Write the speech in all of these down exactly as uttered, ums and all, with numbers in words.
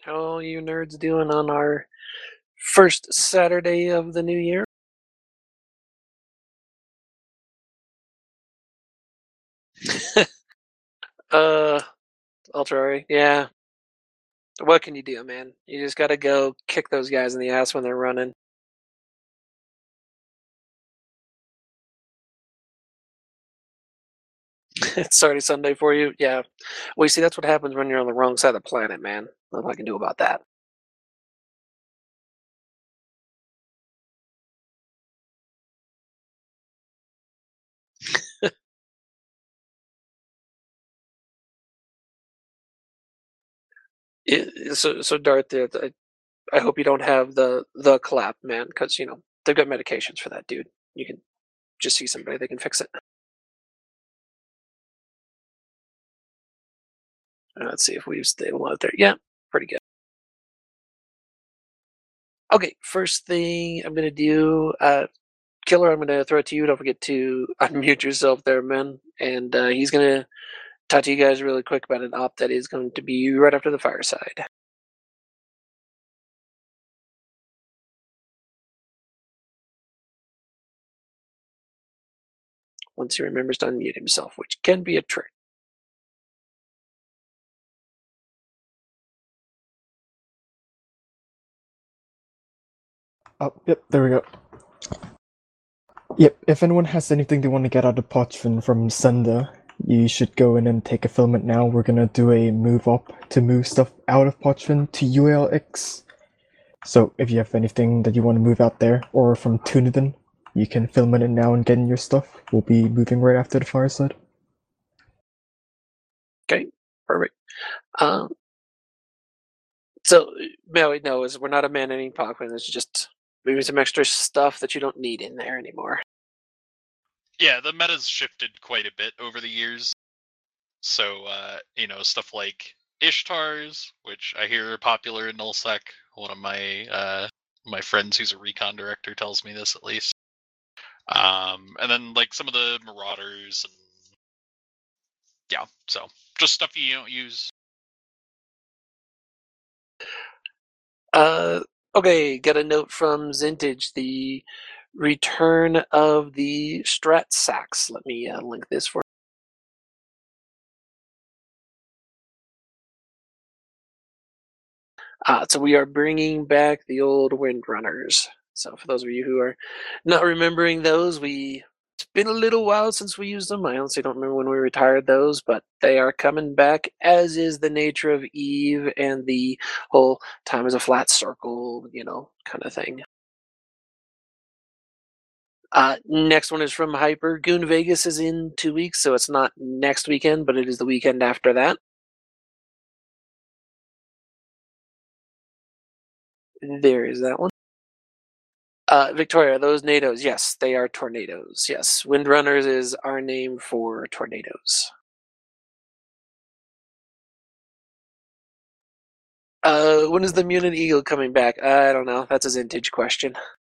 How are you nerds doing on our first Saturday of the new year? uh, Ultra, yeah. What can you do, man? You just gotta go kick those guys in the ass when they're running. It's already Sunday for you? Yeah. Well, you see, that's what happens when you're on the wrong side of the planet, man. Nothing I can do about that. It, so, so Darth, uh, I, I hope you don't have the the clap, man, because you know they've got medications for that, dude. You can just see somebody; they can fix it. Uh, let's see if we've stable out there. Yeah, pretty good. Okay, first thing I'm gonna do, uh, Killer, I'm gonna throw it to you. Don't forget to unmute yourself there, man. And uh, he's gonna talk to you guys really quick about an op that is going to be right after the fireside. Once he remembers to unmute himself, which can be a trick. Oh, yep, there we go. Yep, if anyone has anything they want to get out of Parchment from Sender, you should go in and take a filament now. We're gonna do a move up to move stuff out of Parchment to U L X. So if you have anything that you want to move out there, or from Tunedin, you can filament it now and get in your stuff. We'll be moving right after the fireside. Okay, perfect. Um, so, Maui knows we're not abandoning Parchment. It's just moving some extra stuff that you don't need in there anymore. Yeah, the meta's shifted quite a bit over the years. So, uh, you know, stuff like Ishtars, which I hear are popular in Nullsec. One of my uh, my friends who's a recon director tells me this, at least. Um, and then, like, some of the Marauders, and yeah, so just stuff you don't use. Uh, okay, got a note from Zintage, the return of the Strat Sacks. Let me uh, link this for Uh, so we are bringing back the old Windrunners. So for those of you who are not remembering those, we it's been a little while since we used them. I honestly don't remember when we retired those, but they are coming back, as is the nature of Eve and the whole time is a flat circle, you know, kind of thing. Uh, next one is from Hyper. Goon Vegas is in two weeks, so it's not next weekend, but it is the weekend after that. There is that one. Uh, Victoria, those NATOs, yes, they are tornadoes. Yes, Windrunners is our name for tornadoes. Uh, when is the Mutant Eagle coming back? I don't know. That's a Zintage question.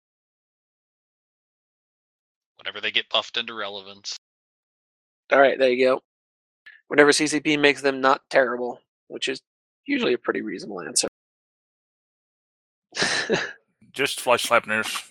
Whenever they get buffed into relevance. All right, there you go. Whenever C C P makes them not terrible, which is usually a pretty reasonable answer. Just flesh slappers.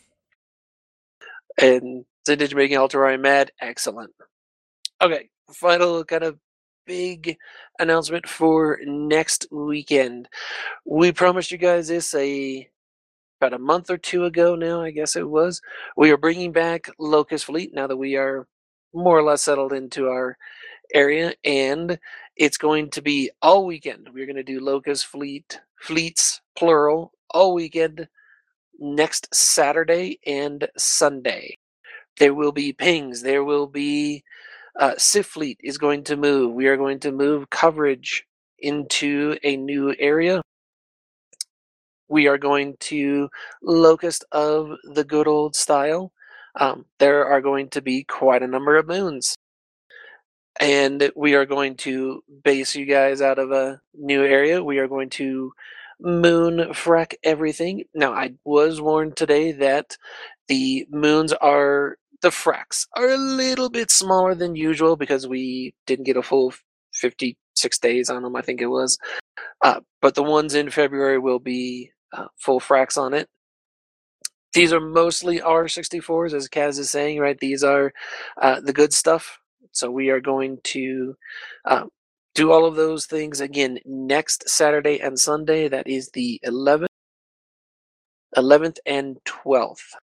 And Zintage making Alterai mad, excellent. Okay, final kind of big announcement for next weekend. We promised you guys this a about a month or two ago now, I guess it was. We are bringing back Locust Fleet now that we are more or less settled into our area, and it's going to be all weekend. We're going to do Locust Fleet, fleets, plural, all weekend next Saturday and Sunday. There will be pings. There will be uh, Sif Fleet is going to move. We are going to move coverage into a new area. We are going to Locust of the good old style. Um, there are going to be quite a number of moons. And we are going to base you guys out of a new area. We are going to moon frack everything. Now, I was warned today that the moons are, the fracks are a little bit smaller than usual because we didn't get a full fifty, six days on them, I think it was. Uh, but the ones in February will be uh, full fracks on it. These are mostly R sixty-fours, as Kaz is saying, right? These are uh, the good stuff. So we are going to uh, do all of those things again next Saturday and Sunday. That is the eleventh, eleventh and twelfth.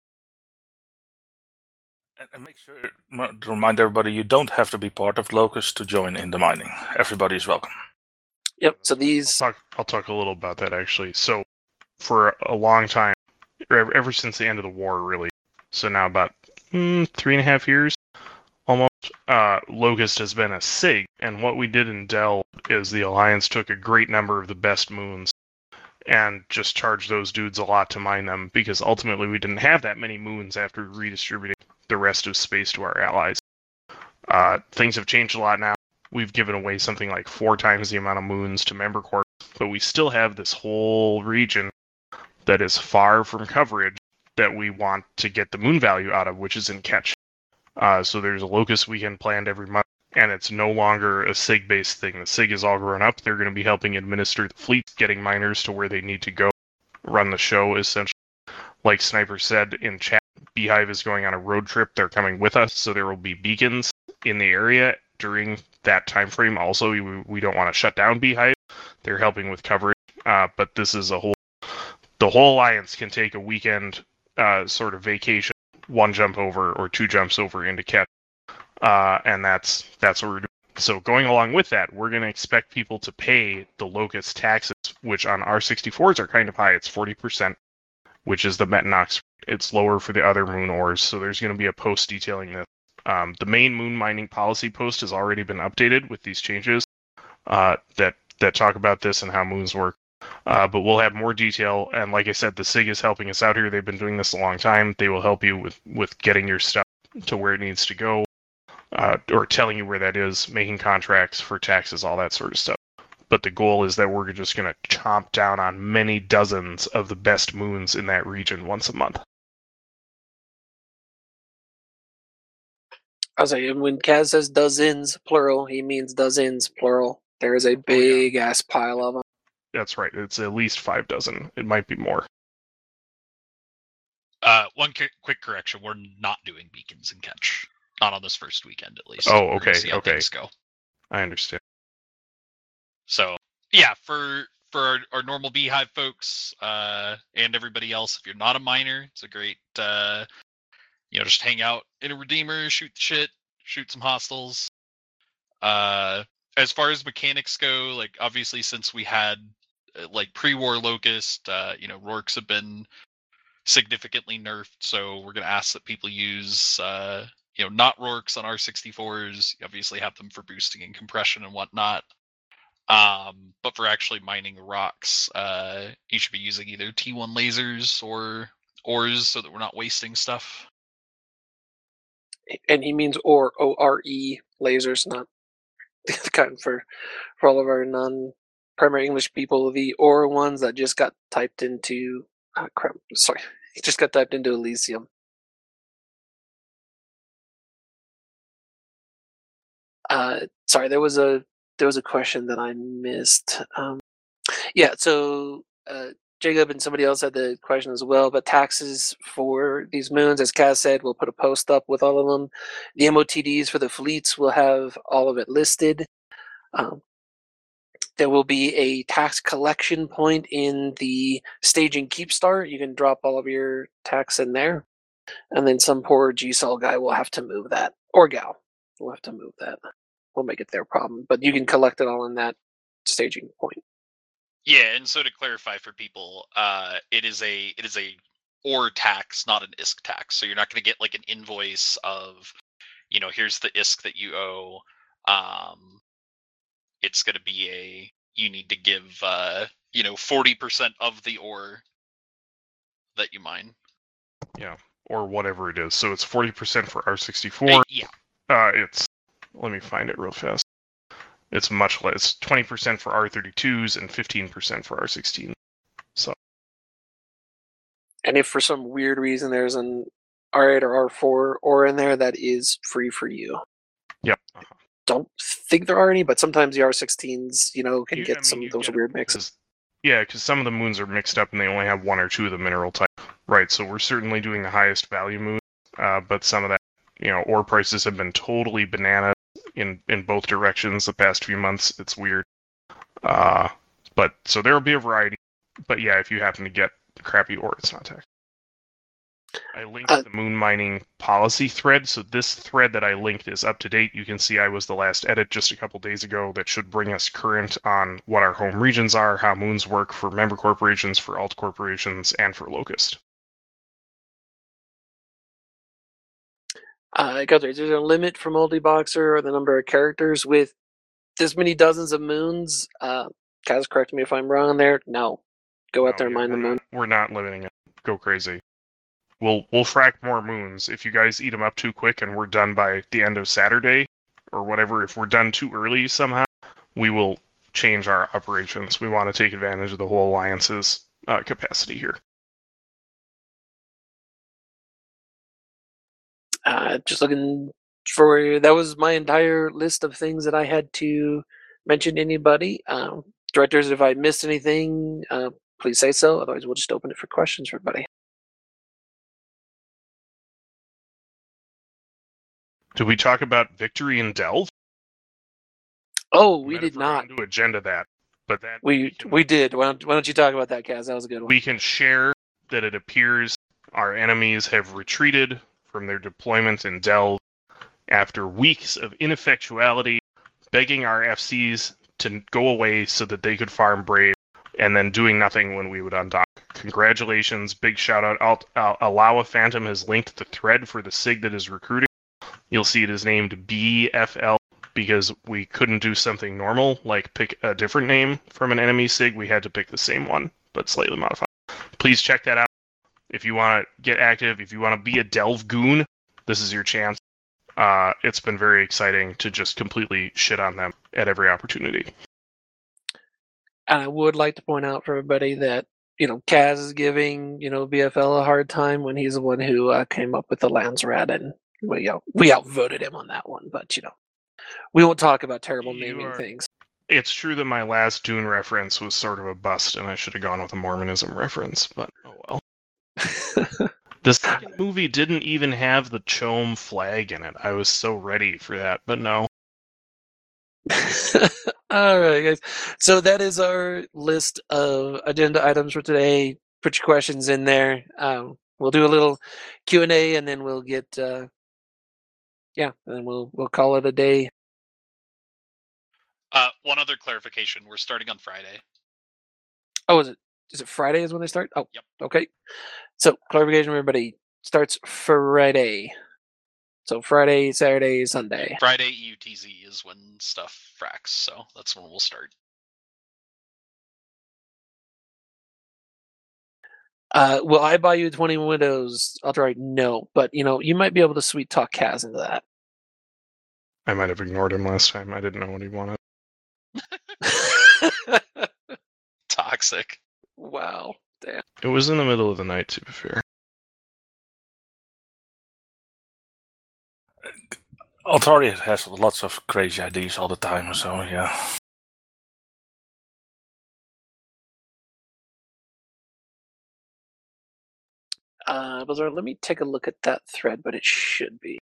And make sure to remind everybody you don't have to be part of Locust to join in the mining. Everybody is welcome. Yep. So these. I'll talk, I'll talk a little about that actually. So for a long time, ever, ever since the end of the war, really. So now about mm, three and a half years, almost. Uh, Locust has been a SIG, and what we did in Dell is the Alliance took a great number of the best moons and just charged those dudes a lot to mine them, because ultimately we didn't have that many moons after redistributing the rest of space to our allies. Uh, things have changed a lot now. We've given away something like four times the amount of moons to member corps, but we still have this whole region that is far from coverage that we want to get the moon value out of, which is in Ketch. Uh, so there's a Locust weekend planned every month, and it's no longer a SIG-based thing. The SIG is all grown up. They're going to be helping administer the fleet, getting miners to where they need to go, run the show, essentially. Like Sniper said in chat, Beehive is going on a road trip. They're coming with us, so there will be beacons in the area during that time frame. Also, we, we don't want to shut down Beehive. They're helping with coverage, uh, but this is a whole... The whole Alliance can take a weekend uh, sort of vacation, one jump over or two jumps over into Ketch, uh, and that's that's what we're doing. So going along with that, we're going to expect people to pay the Locust taxes, which on R sixty-fours are kind of high. It's forty percent, which is the Metanox. It's lower for the other moon ores, so there's going to be a post detailing this. Um, the main moon mining policy post has already been updated with these changes uh, that that talk about this and how moons work. Uh, but we'll have more detail, and like I said, the SIG is helping us out here. They've been doing this a long time. They will help you with, with getting your stuff to where it needs to go, uh, or telling you where that is, making contracts for taxes, all that sort of stuff. But the goal is that we're just going to chomp down on many dozens of the best moons in that region once a month. I was like, when Kaz says dozens, plural, he means dozens, plural. There is a big oh, yeah. ass pile of them. That's right. It's at least five dozen. It might be more. Uh, one c- quick correction: we're not doing beacons in Ketch. Not on this first weekend, at least. Oh, okay, see how okay. Things go. I understand. So, yeah, for for our, our normal Beehive folks uh, and everybody else, if you're not a miner, it's a great, uh, you know, just hang out in a Redeemer, shoot the shit, shoot some hostiles. Uh, as far as mechanics go, like obviously since we had like pre-war Locust, uh, you know, Rorks have been significantly nerfed, so we're going to ask that people use, uh, you know, not Rorks on R sixty-fours. You obviously have them for boosting and compression and whatnot. Um, but for actually mining rocks, uh, you should be using either T one lasers or ores so that we're not wasting stuff. And he means ore, O R E, lasers, not the kind for, for all of our non primary English people, the ore ones that just got typed into uh, crap, sorry, it just got typed into Elysium. Uh, sorry, there was a there was a question that I missed. Um, yeah, so uh, Jacob and somebody else had the question as well. But taxes for these moons, as Kaz said, we'll put a post up with all of them. The M O T Ds for the fleets will have all of it listed. Um, There will be a tax collection point in the staging keep start. You can drop all of your tax in there. And then some poor G S O L guy will have to move that. Or gal will have to move that. We'll make it their problem. But you can collect it all in that staging point. Yeah, and so to clarify for people, uh, it is a it is a ore tax, not an I S K tax. So you're not going to get like an invoice of, you know, here's the I S K that you owe. Um, it's going to be a, you need to give, uh, you know, forty percent of the ore that you mine. Yeah, or whatever it is. So it's forty percent for R sixty-four. Uh, yeah. Uh, it's, let me find it real fast. It's much less. twenty percent for R thirty-twos and fifteen percent for R sixteen. So. And if for some weird reason there's an R eight or R four ore in there, that is free for you. Yep. Uh-huh. don't think there are any, but sometimes the R sixteens, you know, can You- get I mean, some you of those get it weird mixes. because- Yeah, because some of the moons are mixed up and they only have one or two of the mineral type. Right, so we're certainly doing the highest value moon, uh, but some of that, you know, ore prices have been totally bananas in, in both directions the past few months. It's weird. Uh, but, so there will be a variety. But yeah, if you happen to get crappy ore, it's not taxed. I linked Uh, the moon mining policy thread, so this thread that I linked is up to date. You can see I was the last edit just a couple days ago that should bring us current on what our home regions are, how moons work for member corporations, for alt corporations, and for Locust. Uh, got there. Is there a limit for multi-boxer or the number of characters with this many dozens of moons? Uh, guys, correct me if I'm wrong there. No. Go out No, there and yeah, mine the we're moon. not- We're not limiting it. Go crazy. We'll we'll frack more moons. If you guys eat them up too quick and we're done by the end of Saturday or whatever, if we're done too early somehow, we will change our operations. We want to take advantage of the whole alliance's uh, capacity here. Uh, just looking for that was my entire list of things that I had to mention to anybody. Um, directors, if I missed anything, uh, please say so. Otherwise, we'll just open it for questions for everybody. Did we talk about victory in Delve? Oh, we might have did not. forgotten to agenda that, but that We can- we did. Why don't, why don't you talk about that, Kaz? That was a good one. we can share that it appears our enemies have retreated from their deployment in Delve after weeks of ineffectuality, begging our F Cs to go away so that they could farm Brave, and then doing nothing when we would undock. Congratulations, big shout out. Alt, uh, Alawa Phantom has linked the thread for the SIG that is recruiting. You'll see it is named B F L because we couldn't do something normal, like pick a different name from an enemy SIG. We had to pick the same one, but slightly modified. Please check that out. If you want to get active, if you want to be a Delve goon, this is your chance. Uh, it's been very exciting to just completely shit on them at every opportunity. And I would like to point out for everybody that, you know, Kaz is giving, you know, B F L a hard time when he's the one who uh, came up with the Landsrat, and we, you know, we outvoted him on that one. But, you know, we won't talk about terrible You naming are- things. It's true that my last Dune reference was sort of a bust, and I should have gone with a Mormonism reference, but oh well. The second movie didn't even have the Chom flag in it. I was so ready for that, but no. All right, guys. So that is our list of agenda items for today. Put your questions in there. Um, we'll do a little Q and A, and then we'll get, uh, yeah, and then we'll we'll call it a day. Uh, one other clarification: we're starting on Friday. Oh, is it is it Friday is when they start? Oh, Yep. Okay. So clarification, everybody starts Friday. So Friday, Saturday, Sunday. Friday E U T Z is when stuff fracks, so that's when we'll start. Uh, will I buy you twenty Widows? Outright no, but you know you might be able to sweet talk Kaz into that. I might have ignored him last time. I didn't know what he wanted. Toxic. Wow. Damn. It was in the middle of the night, to be fair. Altaria has lots of crazy ideas all the time, so yeah. Uh, Bazaar, let me take a look at that thread, but it should be.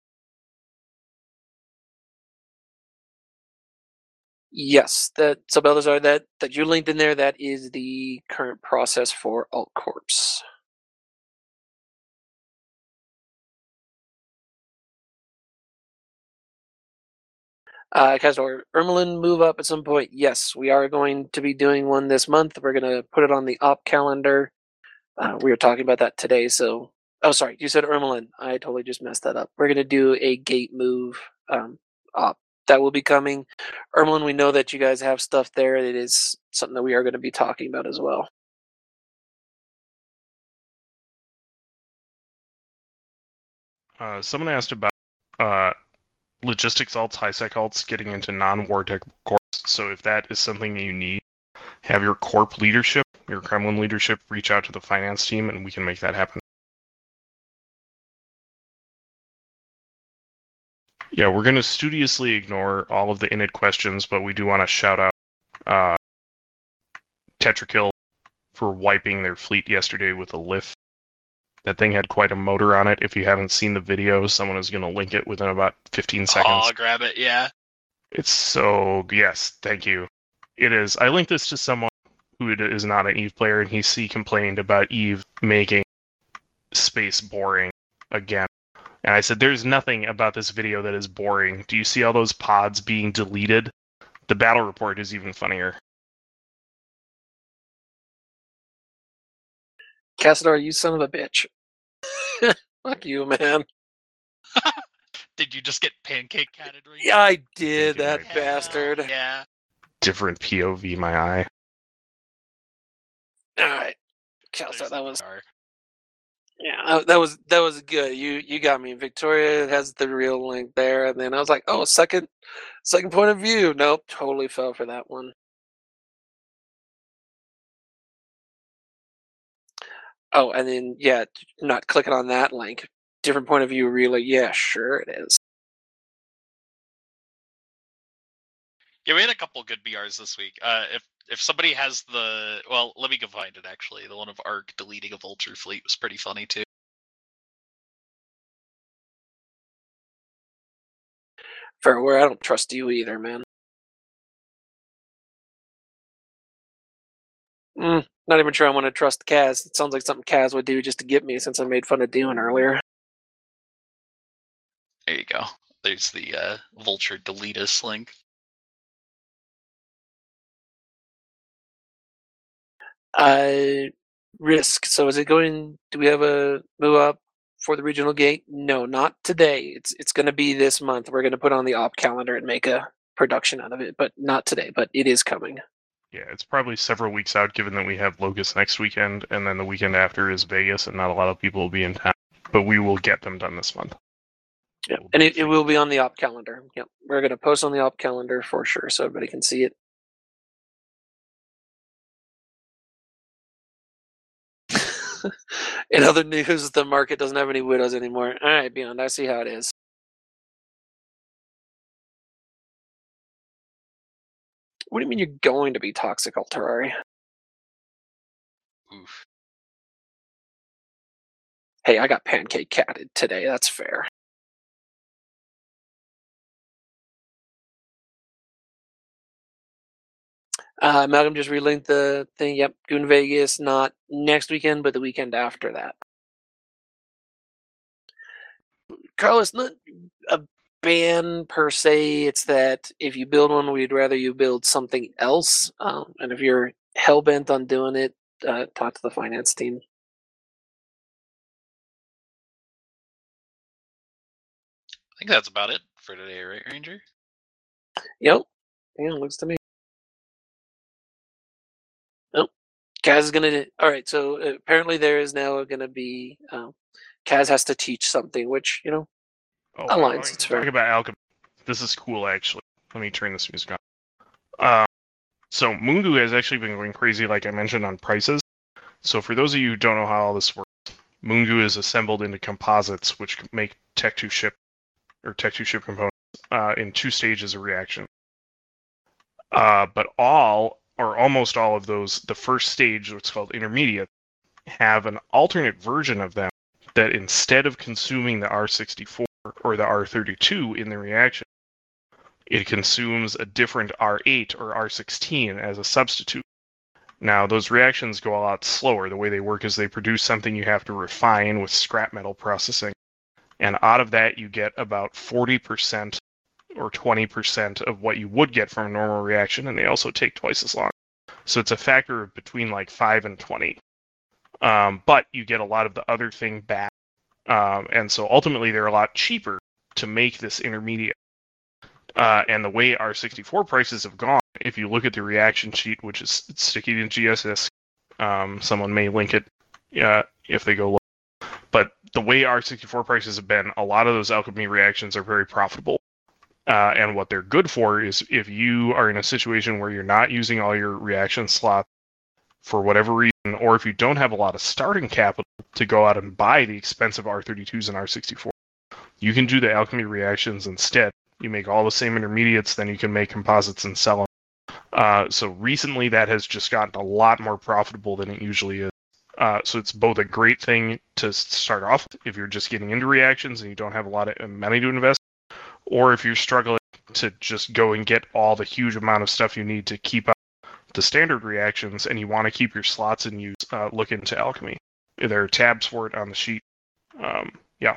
Yes, that so Balthazar, that that you linked in there, that is the current process for Alt Corps. Uh, Kazdor, Ermelin move up at some point. Yes, we are going to be doing one this month. We're going to put it on the op calendar. Uh, we were talking about that today. So, oh, sorry, you said Ermelin. I totally just messed that up. We're going to do a gate move um, op. That will be coming. Ermelin, we know that you guys have stuff there. It is something that we are going to be talking about as well. Uh, someone asked about uh, logistics alts, high-sec alts, getting into non-war tech corps. So if that is something that you need, have your corp leadership, your Kremlin leadership, reach out to the finance team, and we can make that happen. Yeah, we're going to studiously ignore all of the init questions, but we do want to shout out uh, Tetrakill for wiping their fleet yesterday with a lift. That thing had quite a motor on it. If you haven't seen the video, someone is going to link it within about fifteen seconds. Oh, grab it, yeah. It's so... Yes, thank you. It is. I linked this to someone who is not an EVE player, and he, he complained about EVE making space boring again. And I said, there's nothing about this video that is boring. Do you see all those pods being deleted? The battle report is even funnier. Cassadar, you son of a bitch. Fuck you, man. Did you just get pancake catted right Yeah, I did, Thinking that right bastard. now? Yeah. Different P O V, my eye. Alright. There's Cassadar, that was... our- Yeah, that- that was that was good. You you got me. Victoria has the real link there, and then I was like, oh, second second point of view. Nope, totally fell for that one. Oh, and then yeah, not clicking on that link. Different point of view, really. Yeah, sure it is. Yeah, we had a couple good B Rs this week. Uh, if if somebody has the... Well, let me go find it, actually. The one of Ark deleting a Vulture fleet was pretty funny, too. Fairware, I don't trust you either, man. Mm, not even sure I want to trust Kaz. It sounds like something Kaz would do just to get me, since I made fun of doing earlier. There you go. There's the uh, Vulture delete us link. Uh, Risk. So is it going? Do we have a move up for the regional gate? No, not today. It's it's going to be this month. We're going to put on the op calendar and make a production out of it, but not today. But it is coming. Yeah, it's probably several weeks out, given that we have Locust next weekend, and then the weekend after is Vegas, and not a lot of people will be in town. But we will get them done this month. Yeah, and it, it will be on the op calendar. Yep, we're going to post on the op calendar for sure, so everybody can see it. In other news, the market doesn't have any widows anymore. All right, Beyond, I see how it is. What do you mean you're going to be toxic, Alterari? Oof. Hey, I got pancake catted today. That's fair. Uh, Malcolm just relinked the thing. Yep, Goon Vegas, not next weekend, but the weekend after that. Carlos, not a ban per se. It's that if you build one, we'd rather you build something else. Um, and if you're hell bent on doing it, uh, talk to the finance team. I think that's about it for today, right, Ranger? Yep. Yeah, looks to me. Nope. Kaz is gonna. All right. So apparently there is now gonna be. Um, Kaz has to teach something, which you know Oh, aligns. wow. It's fair. Talk about alchemy. This is cool, actually. Let me turn this music on. Uh, so Mungu has actually been going crazy, like I mentioned, on prices. So for those of you who don't know how all this works, Mungu is assembled into composites, which make Tech two ship or Tech two ship components uh, in two stages of reaction. Uh, but all or almost all of those, the first stage, what's called intermediate, have an alternate version of them that instead of consuming the R sixty-four or the R thirty-two in the reaction, it consumes a different R eight or R sixteen as a substitute. Now, those reactions go a lot slower. The way they work is they produce something you have to refine with scrap metal processing. And out of that, you get about forty percent or twenty percent of what you would get from a normal reaction, and they also take twice as long. So it's a factor of between like five and twenty. Um, but you get a lot of the other thing back. Um, and so ultimately, they're a lot cheaper to make this intermediate. Uh, and the way R sixty-four prices have gone, if you look at the reaction sheet, which is sticky in G S S, um, someone may link it uh, if they go look. But the way R sixty-four prices have been, a lot of those alchemy reactions are very profitable. Uh, and what they're good for is if you are in a situation where you're not using all your reaction slots for whatever reason, or if you don't have a lot of starting capital to go out and buy the expensive R thirty-twos and R sixty-four, You can do the alchemy reactions instead. You make all the same intermediates, then you can make composites and sell them. Uh, so recently that has just gotten a lot more profitable than it usually is. Uh, so it's both a great thing to start off with if you're just getting into reactions and you don't have a lot of money to invest, or if you're struggling to just go and get all the huge amount of stuff you need to keep up the standard reactions and you want to keep your slots in use, uh, look into alchemy. There are tabs for it on the sheet. Um, yeah.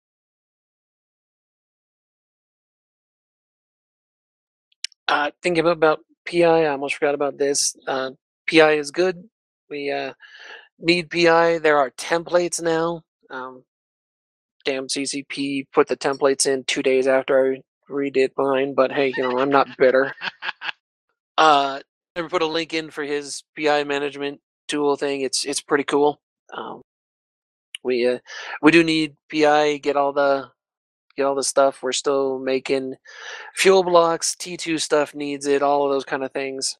Uh, thinking about P I, I almost forgot about this. Uh, P I is good. We uh, need P I. There are templates now. Um, damn C C P put the templates in two days after I redid mine, but hey, you know, I'm not bitter. Uh, never put a link in for his P I management tool thing. It's it's pretty cool. Um, we uh, we do need P I. Get all the get all the stuff. We're still making fuel blocks. T two stuff needs it. All of those kind of things.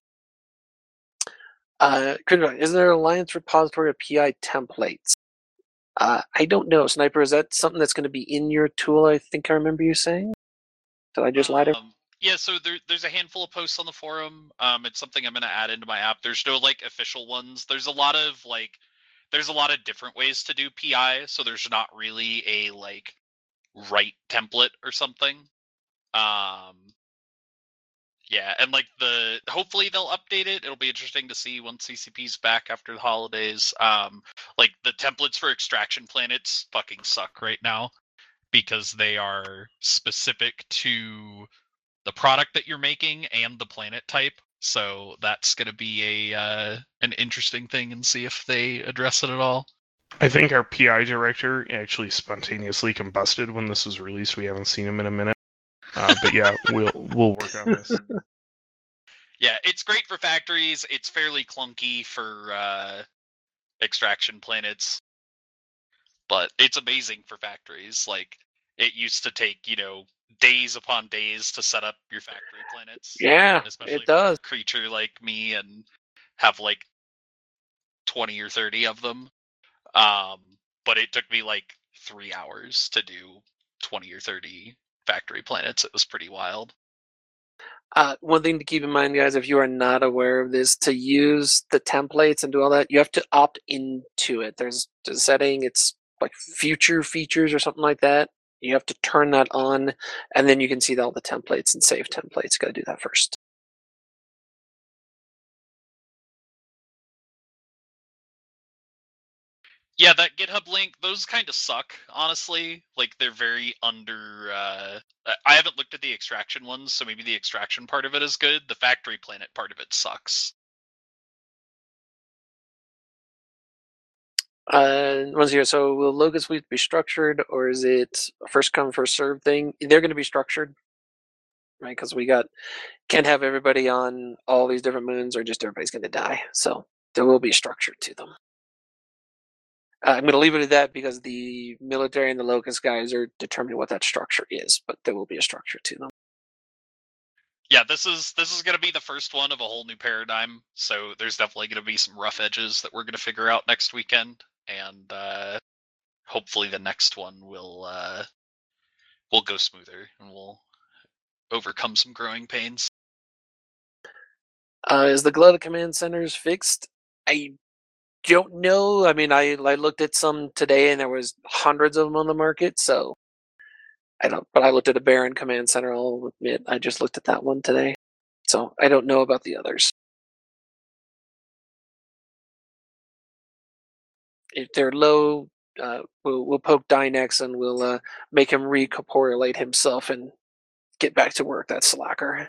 Uh, isn't there an Alliance repository of P I templates? Uh, I don't know, Sniper. Is that something that's going to be in your tool? I think I remember you saying. Did I just lie to? Um, yeah, so there, there's a handful of posts on the forum. Um, it's something I'm going to add into my app. There's no like official ones. There's a lot of like, there's a lot of different ways to do P I. So there's not really a like right template or something. Um, yeah, and like the hopefully they'll update it. It'll be interesting to see once C C P's back after the holidays. Um, like the templates for extraction planets fucking suck right now because they are specific to the product that you're making and the planet type. So that's going to be a uh, an interesting thing and see if they address it at all. I think our P I director actually spontaneously combusted when this was released. We haven't seen him in a minute. Uh, but yeah, we'll we'll work on this. Yeah, it's great for factories. It's fairly clunky for uh, extraction planets, but it's amazing for factories. Like it used to take, you know, days upon days to set up your factory planets. Yeah, especially it does. For a creature like me and have like twenty or thirty of them. Um, but it took me like three hours to do twenty or thirty factory planets. It was pretty wild. Uh, one thing to keep in mind, guys, if you are not aware of this, to use the templates and do all that, you have to opt into it. There's a setting, it's like future features or something like that. You have to turn that on, and then you can see all the templates and save templates. Got to do that first. Yeah, that GitHub link, those kind of suck, honestly. Like, they're very under... Uh, I haven't looked at the extraction ones, so maybe the extraction part of it is good. The factory planet part of it sucks. Uh, once here, so will Locust Fleet be structured, or is it a first come, first serve thing? They're going to be structured, right? Because we got... Can't have everybody on all these different moons, or just everybody's going to die. So there will be structure to them. Uh, I'm going to leave it at that because the military and the Locust guys are determining what that structure is, but there will be a structure to them. Yeah, this is this is going to be the first one of a whole new paradigm, so there's definitely going to be some rough edges that we're going to figure out next weekend, and uh, hopefully the next one will uh, will go smoother and we'll overcome some growing pains. Uh, is the Glut command centers fixed? I don't know. I mean, I I looked at some today, and there was hundreds of them on the market. So I don't. But I looked at a Baron command center. I'll admit, I just looked at that one today. So I don't know about the others. If they're low, uh, we'll we'll poke Dynex and we'll uh, make him recorporate himself and get back to work. That slacker.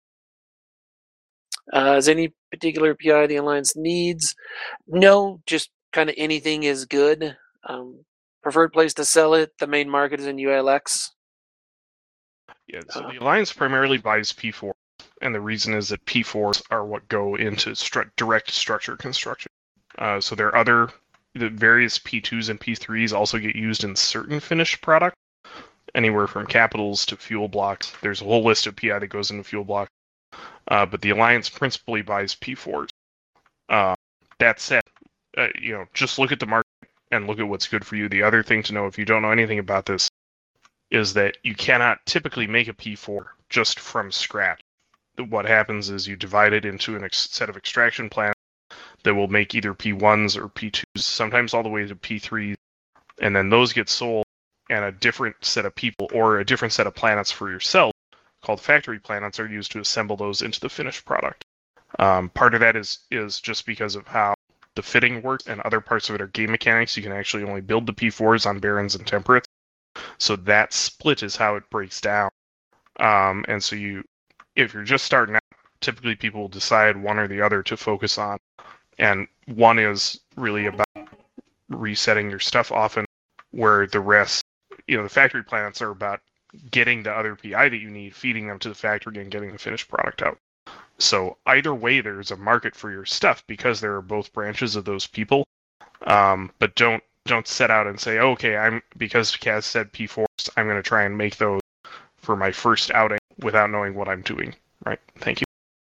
Uh, is any particular P I the Alliance needs? No, just kind of anything is good. Um, preferred place to sell it, the main market is in U L X. Yeah, so Uh, the Alliance primarily buys P four, and the reason is that P fours are what go into stru- direct structure construction. Uh, so there are other, the various P twos and P threes also get used in certain finished product, anywhere from capitals to fuel blocks. There's a whole list of P I that goes into fuel blocks. Uh, but the Alliance principally buys P fours. Uh, that said, uh, you know, just look at the market and look at what's good for you. The other thing to know, if you don't know anything about this, is that you cannot typically make a P four just from scratch. What happens is you divide it into a ex- set of extraction plans that will make either P ones or P twos, sometimes all the way to P threes, and then those get sold, and a different set of people or a different set of planets for yourself, called factory planets, are used to assemble those into the finished product. Um, part of that is is just because of how the fitting works, and other parts of it are game mechanics. You can actually only build the P fours on Barons and Temperates. So that split is how it breaks down. Um, and so you, if you're just starting out, typically people will decide one or the other to focus on. And one is really about resetting your stuff often, where the rest, you know, the factory planets are about getting the other P I that you need, feeding them to the factory, and getting the finished product out. So either way, there's a market for your stuff because there are both branches of those people. Um, but don't don't set out and say, oh, okay, I'm because Kaz said P fours, I'm going to try and make those for my first outing without knowing what I'm doing. Right? Thank you.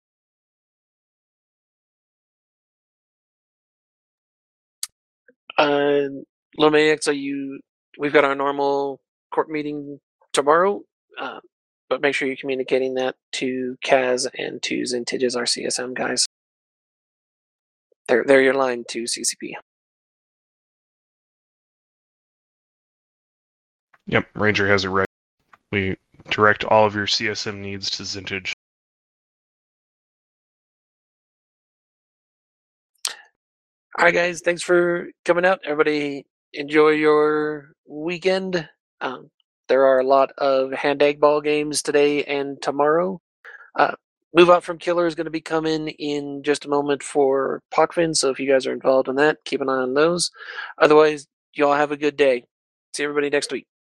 Uh, Lomax, are you? We've got our normal court meeting tomorrow, uh, but make sure you're communicating that to Kaz and to Zintiges, our C S M guys. They're they're your line to C C P. Yep, Ranger has it right. We direct all of your C S M needs to Zintage. All right, guys. Thanks for coming out. Everybody, enjoy your weekend. Um, there are a lot of hand egg ball games today and tomorrow. Uh, Move Out from Killer is going to be coming in just a moment for Pockfin, so if you guys are involved in that, keep an eye on those. Otherwise, y'all have a good day. See everybody next week.